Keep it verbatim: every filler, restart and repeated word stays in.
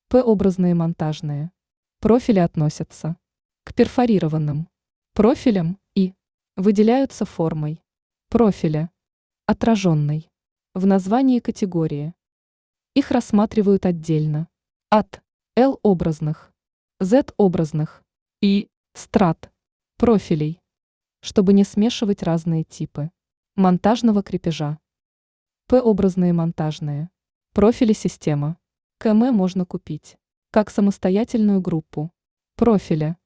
П-образные монтажные. Профили относятся к перфорированным профилям и выделяются формой профиля, отраженной в названии категории. Их рассматривают отдельно от L-образных, Z-образных и страт профилей, чтобы не смешивать разные типы монтажного крепежа. П-образные монтажные профили система КМ можно купить как самостоятельную группу профиля